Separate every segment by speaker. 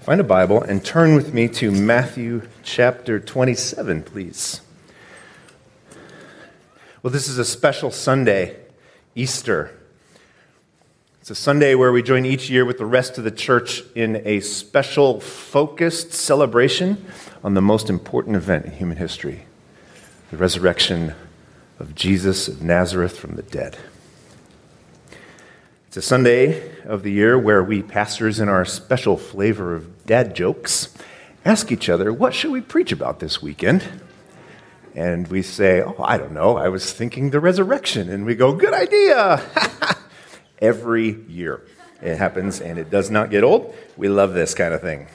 Speaker 1: Find a Bible and turn with me to Matthew chapter 27, please. Well, this is a special Sunday, Easter. It's a Sunday where we join each year with the rest of the church in a special, focused celebration on the most important event in human history, the resurrection of Jesus of Nazareth from the dead. It's a Sunday of the year where we pastors, in our special flavor of dad jokes, ask each other, what should we preach about this weekend? And we say, I don't know, I was thinking the resurrection. And we go, good idea! Every year it happens, and it does not get old. We love this kind of thing.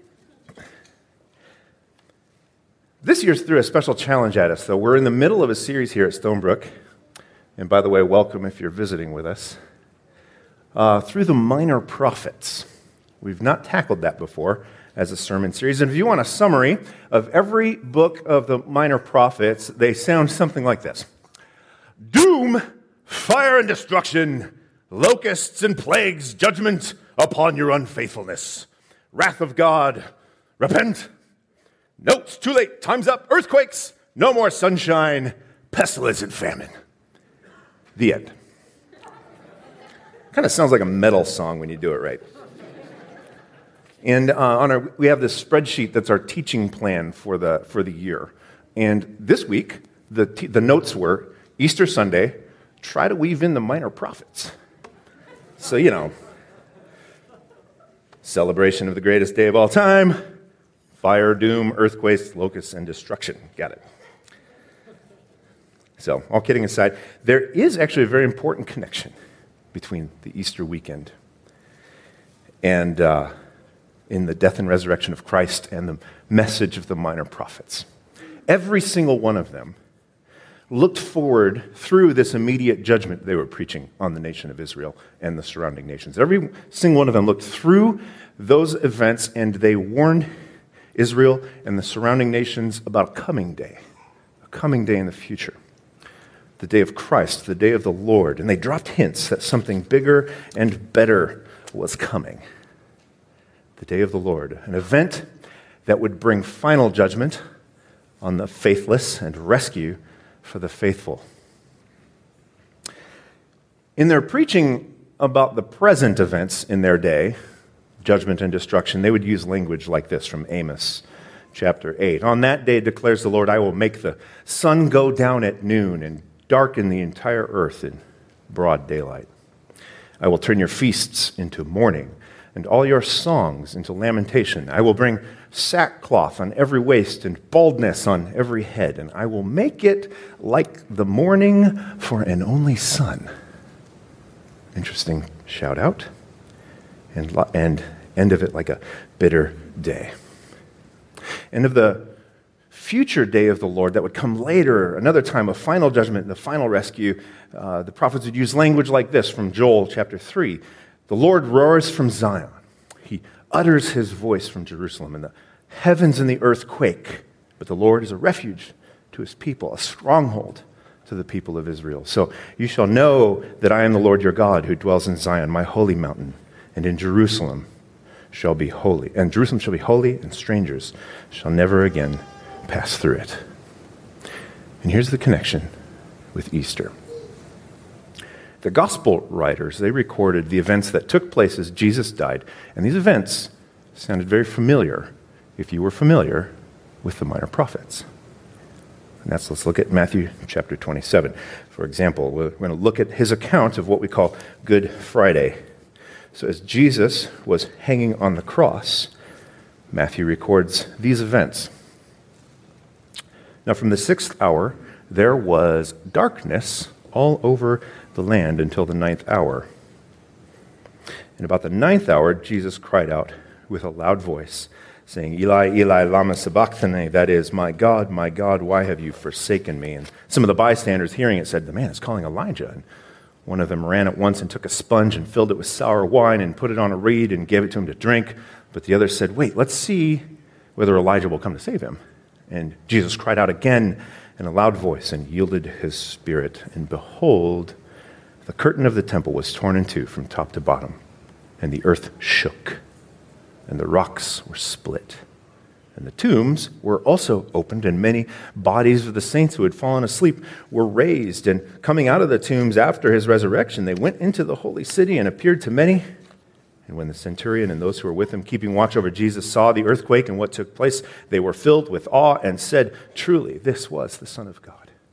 Speaker 1: This year's threw a special challenge at us, though. We're in the middle of a series here at Stonebrook. And by the way, welcome if you're visiting with us. Through the Minor Prophets. We've not tackled that before as a sermon series. And if you want a summary of every book of the Minor Prophets, they sound something like this. Doom, fire and destruction, locusts and plagues, judgment upon your unfaithfulness. Wrath of God, repent. Notes, too late, time's up, earthquakes, no more sunshine, pestilence and famine. The end. Kind of sounds like a metal song when you do it right. And we have this spreadsheet that's our teaching plan for the year. And this week, the notes were Easter Sunday. Try to weave in the Minor Prophets. So celebration of the greatest day of all time, fire, doom, earthquakes, locusts, and destruction. Got it. So, all kidding aside, there is actually a very important connection between the Easter weekend and in the death and resurrection of Christ and the message of the Minor Prophets. Every single one of them looked forward through this immediate judgment they were preaching on the nation of Israel and the surrounding nations. Every single one of them looked through those events, and they warned Israel and the surrounding nations about a coming day in the future. The day of Christ, the day of the Lord. And they dropped hints that something bigger and better was coming. The day of the Lord, an event that would bring final judgment on the faithless and rescue for the faithful. In their preaching about the present events in their day, judgment and destruction, they would use language like this from Amos chapter 8. On that day, declares the Lord, I will make the sun go down at noon and darken the entire earth in broad daylight. I will turn your feasts into mourning and all your songs into lamentation. I will bring sackcloth on every waist and baldness on every head, and I will make it like the mourning for an only son. Interesting shout out. And end of it like a bitter day. And of the future day of the Lord that would come later, another time of final judgment, the final rescue, the prophets would use language like this from Joel chapter 3. The Lord roars from Zion. He utters his voice from Jerusalem, and the heavens and the earth quake. But the Lord is a refuge to his people, a stronghold to the people of Israel. So you shall know that I am the Lord your God who dwells in Zion, my holy mountain, and in Jerusalem shall be holy. And Jerusalem shall be holy, and strangers shall never again pass through it. And here's the connection with Easter. The gospel writers, they recorded the events that took place as Jesus died. And these events sounded very familiar if you were familiar with the Minor Prophets. And let's look at Matthew chapter 27. For example, we're going to look at his account of what we call Good Friday. So as Jesus was hanging on the cross, Matthew records these events. Now from the 6th hour, there was darkness all over the land until the 9th hour. And about the 9th hour, Jesus cried out with a loud voice, saying, Eli, Eli, lama sabachthani, that is, my God, why have you forsaken me? And some of the bystanders hearing it said, the man is calling Elijah. And one of them ran at once and took a sponge and filled it with sour wine and put it on a reed and gave it to him to drink. But the other said, wait, let's see whether Elijah will come to save him. And Jesus cried out again in a loud voice and yielded his spirit. And behold, the curtain of the temple was torn in two from top to bottom, and the earth shook and the rocks were split. And the tombs were also opened, and many bodies of the saints who had fallen asleep were raised. And coming out of the tombs after his resurrection, they went into the holy city and appeared to many. And when the centurion and those who were with him, keeping watch over Jesus, saw the earthquake and what took place, they were filled with awe and said, "Truly, this was the Son of God."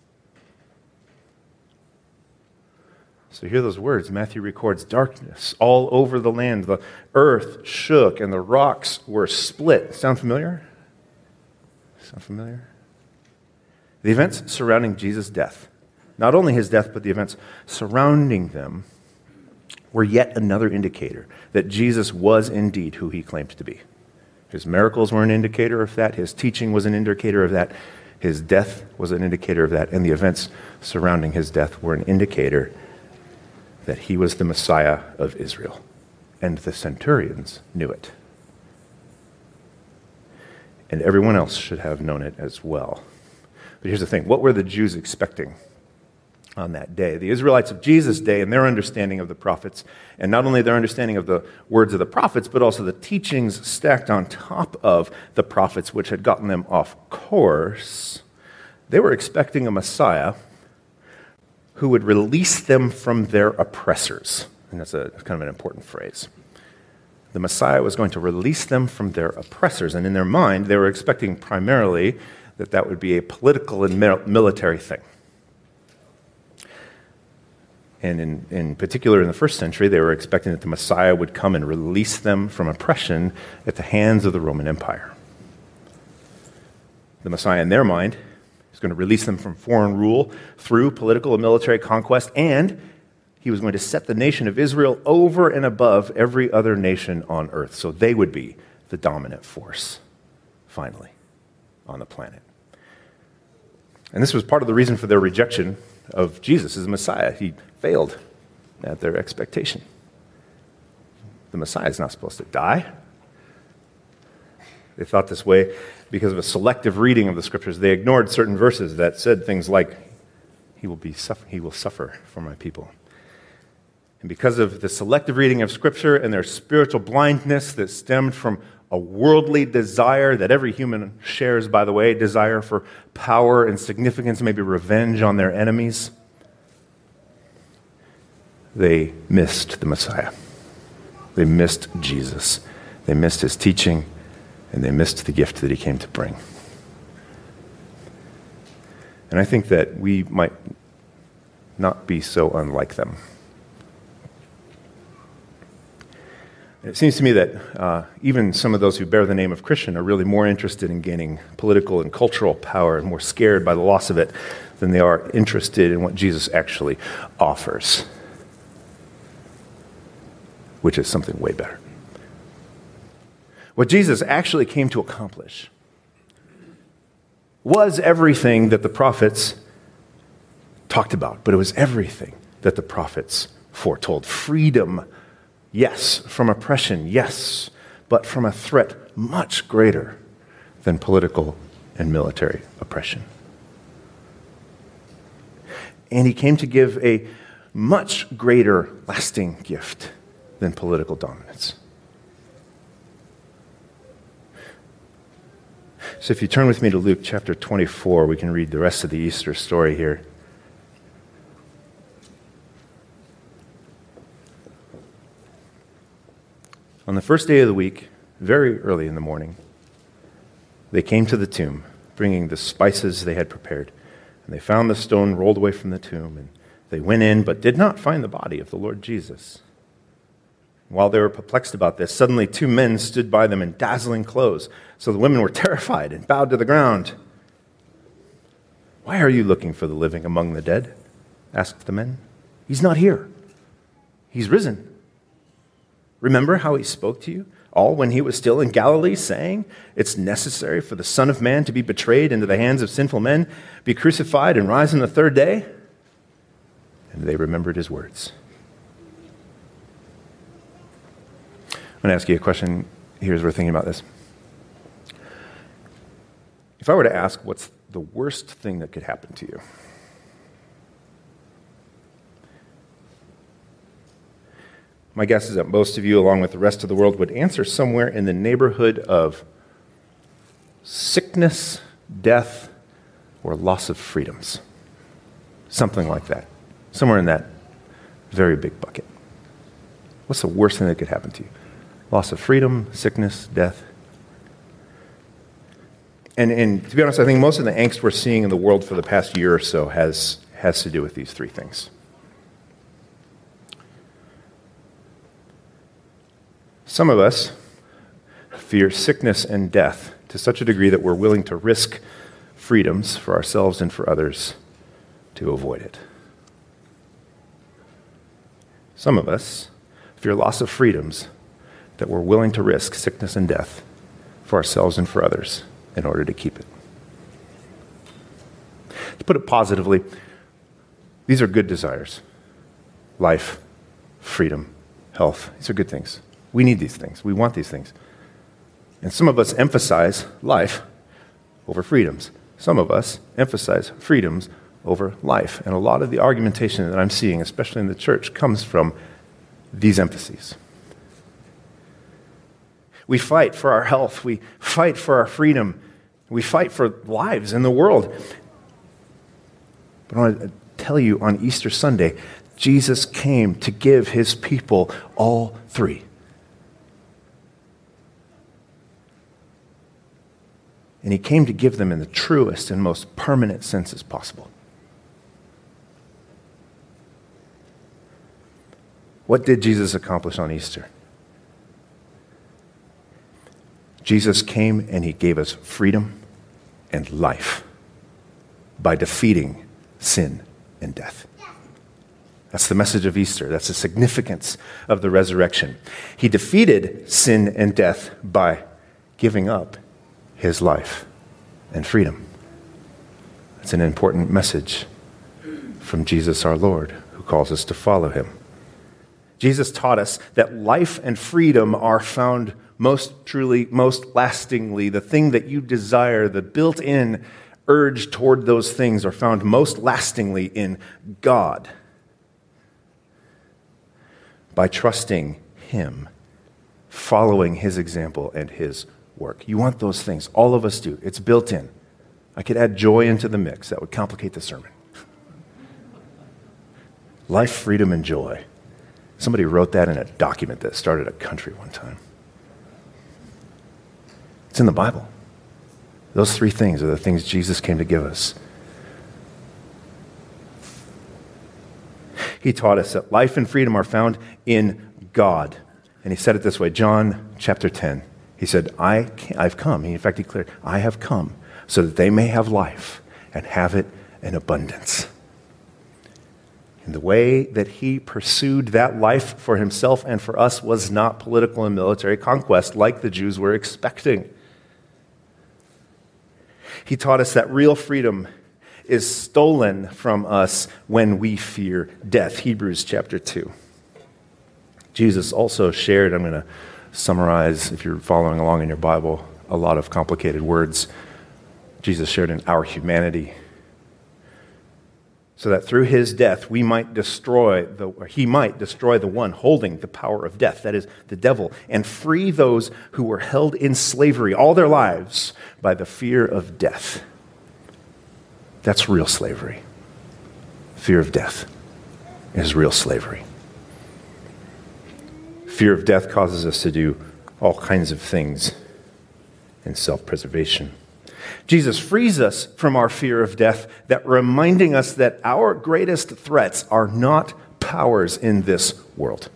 Speaker 1: So hear those words. Matthew records darkness all over the land. The earth shook and the rocks were split. Sound familiar? Sound familiar? The events surrounding Jesus' death, not only his death, but the events surrounding them, were yet another indicator that Jesus was indeed who he claimed to be. His miracles were an indicator of that. His teaching was an indicator of that. His death was an indicator of that. And the events surrounding his death were an indicator that he was the Messiah of Israel. And the centurions knew it. And everyone else should have known it as well. But here's the thing. What were the Jews expecting on that day? The Israelites of Jesus' day and their understanding of the prophets, and not only their understanding of the words of the prophets, but also the teachings stacked on top of the prophets, which had gotten them off course, they were expecting a Messiah who would release them from their oppressors. And that's kind of an important phrase. The Messiah was going to release them from their oppressors. And in their mind, they were expecting primarily that that would be a political and military thing. And in particular, in the first century, they were expecting that the Messiah would come and release them from oppression at the hands of the Roman Empire. The Messiah, in their mind, is going to release them from foreign rule through political and military conquest, and he was going to set the nation of Israel over and above every other nation on earth. So they would be the dominant force, finally, on the planet. And this was part of the reason for their rejection of Jesus as the Messiah. He failed at their expectation. The Messiah is not supposed to die. They thought this way because of a selective reading of the scriptures. They ignored certain verses that said things like, he will suffer for my people. And because of the selective reading of scripture and their spiritual blindness that stemmed from a worldly desire that every human shares, by the way, desire for power and significance, maybe revenge on their enemies, they missed the Messiah. They missed Jesus. They missed his teaching, and they missed the gift that he came to bring. And I think that we might not be so unlike them. It seems to me that even some of those who bear the name of Christian are really more interested in gaining political and cultural power and more scared by the loss of it than they are interested in what Jesus actually offers, which is something way better. What Jesus actually came to accomplish was everything that the prophets talked about, but it was everything that the prophets foretold. Freedom, yes, from oppression, yes, but from a threat much greater than political and military oppression. And he came to give a much greater lasting gift than political dominance. So if you turn with me to Luke chapter 24, we can read the rest of the Easter story here. On the first day of the week, very early in the morning, they came to the tomb, bringing the spices they had prepared. And they found the stone rolled away from the tomb, and they went in, but did not find the body of the Lord Jesus. While they were perplexed about this, suddenly two men stood by them in dazzling clothes. So the women were terrified and bowed to the ground. "Why are you looking for the living among the dead?" asked the men. "He's not here. He's risen. Remember how he spoke to you all when he was still in Galilee, saying, 'It's necessary for the Son of Man to be betrayed into the hands of sinful men, be crucified, and rise on the third day?'" And they remembered his words. I'm going to ask you a question here as we're thinking about this. If I were to ask, what's the worst thing that could happen to you? my guess is that most of you, along with the rest of the world, would answer somewhere in the neighborhood of sickness, death, or loss of freedoms. Something like that. Somewhere in that very big bucket. What's the worst thing that could happen to you? Loss of freedom, sickness, death. And to be honest, I think most of the angst we're seeing in the world for the past year or so has to do with these three things. Some of us fear sickness and death to such a degree that we're willing to risk freedoms for ourselves and for others to avoid it. Some of us fear loss of freedoms that we're willing to risk sickness and death for ourselves and for others in order to keep it. To put it positively, these are good desires. Life, freedom, health. These are good things. We need these things. We want these things. And some of us emphasize life over freedoms. Some of us emphasize freedoms over life. And a lot of the argumentation that I'm seeing, especially in the church, comes from these emphases. We fight for our health. We fight for our freedom. We fight for lives in the world. But I want to tell you, on Easter Sunday, Jesus came to give his people all three. And he came to give them in the truest and most permanent senses possible. What did Jesus accomplish on Easter? Jesus came and he gave us freedom and life by defeating sin and death. That's the message of Easter. That's the significance of the resurrection. He defeated sin and death by giving up his life and freedom. That's an important message from Jesus our Lord, who calls us to follow him. Jesus taught us that life and freedom are found most truly, most lastingly. The thing that you desire, the built-in urge toward those things, are found most lastingly in God by trusting him, following his example and his work. You want those things. All of us do. It's built in. I could add joy into the mix. That would complicate the sermon. Life, freedom, and joy. Somebody wrote that in a document that started a country one time. It's in the Bible. Those three things are the things Jesus came to give us. He taught us that life and freedom are found in God. And he said it this way, John chapter 10. He said, I've come. In fact, he declared, I have come so that they may have life and have it in abundance. And the way that he pursued that life for himself and for us was not political and military conquest like the Jews were expecting. He taught us that real freedom is stolen from us when we fear death. Hebrews chapter 2. Jesus also shared, I'm going to summarize, if you're following along in your Bible, a lot of complicated words. Jesus shared in our humanity, so that through his death he might destroy the one holding the power of death, that is, the devil, and free those who were held in slavery all their lives by the fear of death. That's real slavery. Fear of death is real slavery. Fear of death causes us to do all kinds of things in self-preservation. Jesus frees us from our fear of death, that reminding us that our greatest threats are not powers in this world.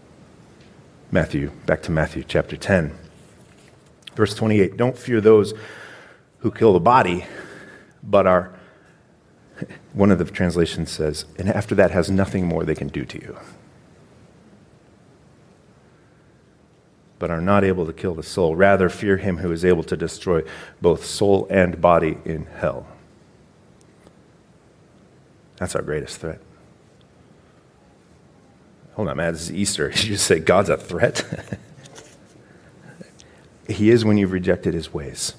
Speaker 1: Back to Matthew chapter 10, verse 28. Don't fear those who kill the body, but are, one of the translations says, and after that has nothing more they can do to you, but are not able to kill the soul. Rather, fear him who is able to destroy both soul and body in hell. That's our greatest threat. Hold on, man, this is Easter. You just say God's a threat? He is when you've rejected his ways.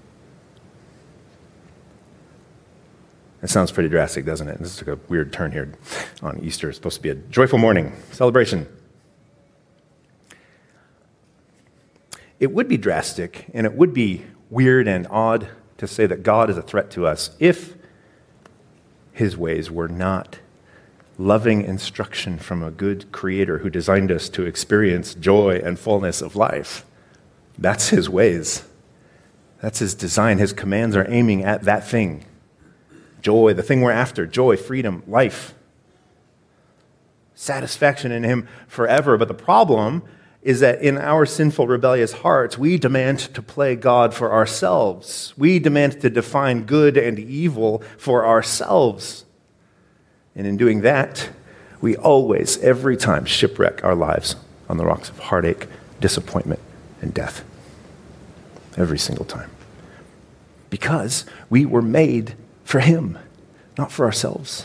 Speaker 1: That sounds pretty drastic, doesn't it? This took a weird turn here on Easter. It's supposed to be a joyful morning, celebration. it would be drastic and it would be weird and odd to say that God is a threat to us if his ways were not loving instruction from a good creator who designed us to experience joy and fullness of life. That's his ways. That's his design. His commands are aiming at that thing. Joy, the thing we're after. Joy, freedom, life. Satisfaction in him forever. But the problem is that in our sinful, rebellious hearts, we demand to play God for ourselves. We demand to define good and evil for ourselves. And in doing that, we always, every time, shipwreck our lives on the rocks of heartache, disappointment, and death. Every single time. Because we were made for him, not for ourselves.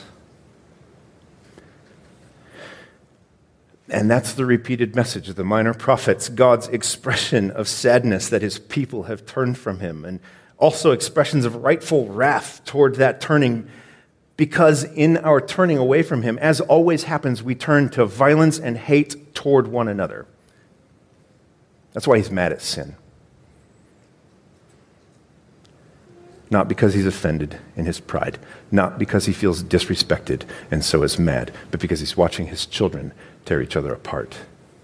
Speaker 1: And that's the repeated message of the minor prophets, God's expression of sadness that his people have turned from him, and also expressions of rightful wrath toward that turning, because in our turning away from him, as always happens, we turn to violence and hate toward one another. That's why he's mad at sin. Not because he's offended in his pride, not because he feels disrespected and so is mad, but because he's watching his children tear each other apart.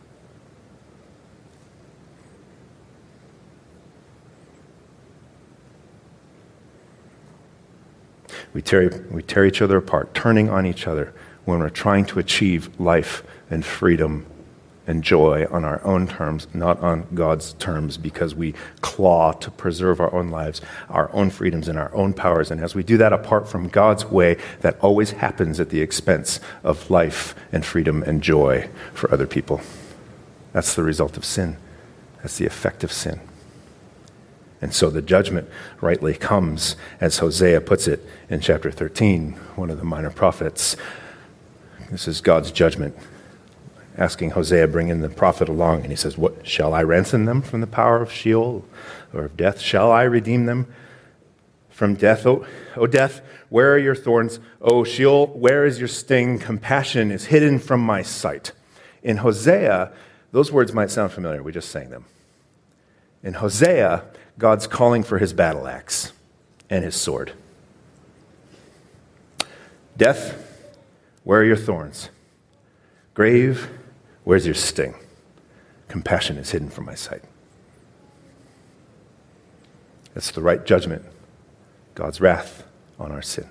Speaker 1: We tear each other apart, turning on each other when we're trying to achieve life and freedom and joy on our own terms, not on God's terms, because we claw to preserve our own lives, our own freedoms, and our own powers. And as we do that apart from God's way, that always happens at the expense of life and freedom and joy for other people. That's the result of sin. That's the effect of sin. And so the judgment rightly comes, as Hosea puts it in chapter 13, one of the minor prophets. This is God's judgment, asking Hosea, bring in the prophet along. And he says, "What, shall I ransom them from the power of Sheol or of death? Shall I redeem them from death? O death, where are your thorns? O Sheol, where is your sting? Compassion is hidden from my sight." In Hosea, those words might sound familiar. We just sang them. In Hosea, God's calling for his battle axe and his sword. Death, where are your thorns? Grave, where's your sting? Compassion is hidden from my sight. That's the right judgment, God's wrath on our sin.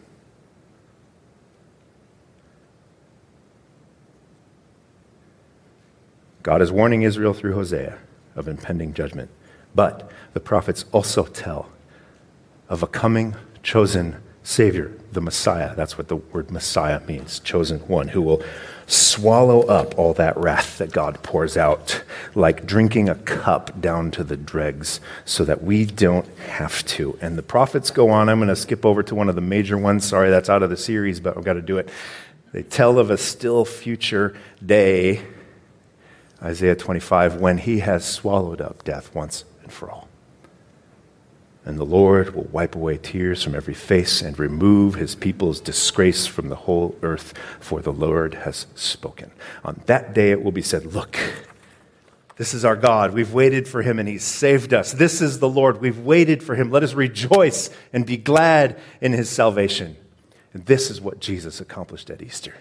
Speaker 1: God is warning Israel through Hosea of impending judgment. But the prophets also tell of a coming, chosen Savior, the Messiah. That's what the word Messiah means, chosen one, who will swallow up all that wrath that God pours out, like drinking a cup down to the dregs, so that we don't have to. And the prophets go on. I'm going to skip over to one of the major ones. Sorry, that's out of the series, but I've got to do it. They tell of a still future day, Isaiah 25, when he has swallowed up death once and for all. And the Lord will wipe away tears from every face and remove his people's disgrace from the whole earth, for the Lord has spoken. On that day it will be said, "Look, this is our God. We've waited for him and he saved us. This is the Lord. We've waited for him. Let us rejoice and be glad in his salvation." And this is what Jesus accomplished at Easter.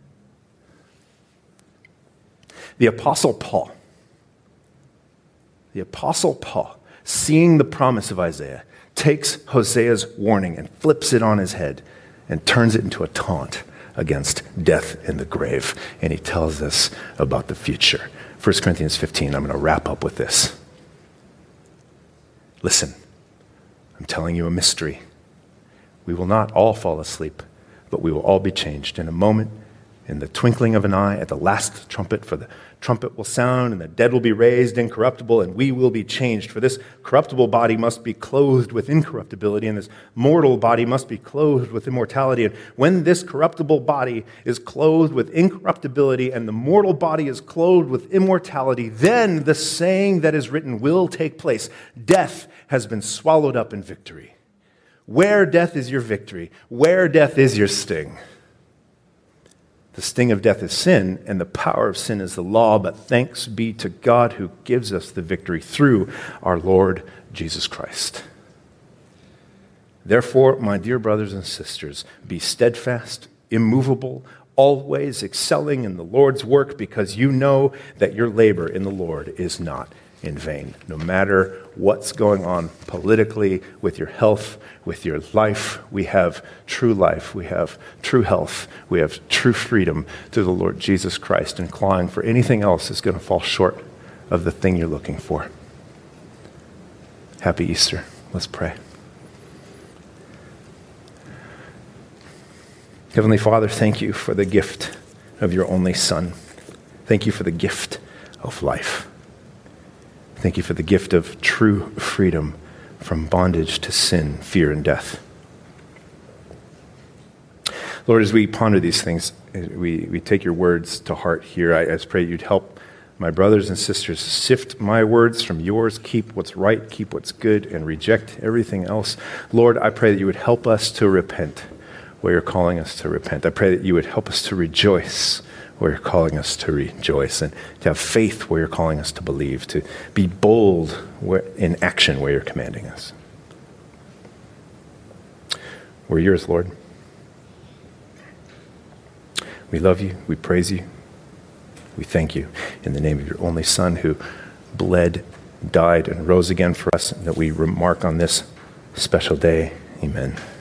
Speaker 1: The Apostle Paul, seeing the promise of Isaiah, takes Hosea's warning and flips it on his head and turns it into a taunt against death and the grave. And he tells us about the future. 1 Corinthians 15, I'm going to wrap up with this. Listen, I'm telling you a mystery. We will not all fall asleep, but we will all be changed in a moment, in the twinkling of an eye, at the last trumpet, for the trumpet will sound, and the dead will be raised incorruptible, and we will be changed. For this corruptible body must be clothed with incorruptibility, and this mortal body must be clothed with immortality. And when this corruptible body is clothed with incorruptibility, and the mortal body is clothed with immortality, then the saying that is written will take place: death has been swallowed up in victory. Where, death, is your victory? Where, death, is your sting? The sting of death is sin, and the power of sin is the law, but thanks be to God who gives us the victory through our Lord Jesus Christ. Therefore, my dear brothers and sisters, be steadfast, immovable, always excelling in the Lord's work, because you know that your labor in the Lord is not in vain. No matter what's going on politically, with your health, with your life, we have true life, we have true health, we have true freedom through the Lord Jesus Christ, and clawing for anything else is going to fall short of the thing you're looking for. Happy Easter. Let's pray. Heavenly Father, thank you for the gift of your only Son. Thank you for the gift of life. Thank you for the gift of true freedom from bondage to sin, fear, and death. Lord, as we ponder these things, we take your words to heart here. I just pray you'd help my brothers and sisters sift my words from yours, keep what's right, keep what's good, and reject everything else. Lord, I pray that you would help us to repent where you're calling us to repent. I pray that you would help us to rejoice where you're calling us to rejoice, and to have faith where you're calling us to believe, to be bold in action where you're commanding us. We're yours, Lord. We love you. We praise you. We thank you in the name of your only Son, who bled, died, and rose again for us, and that we remark on this special day. Amen.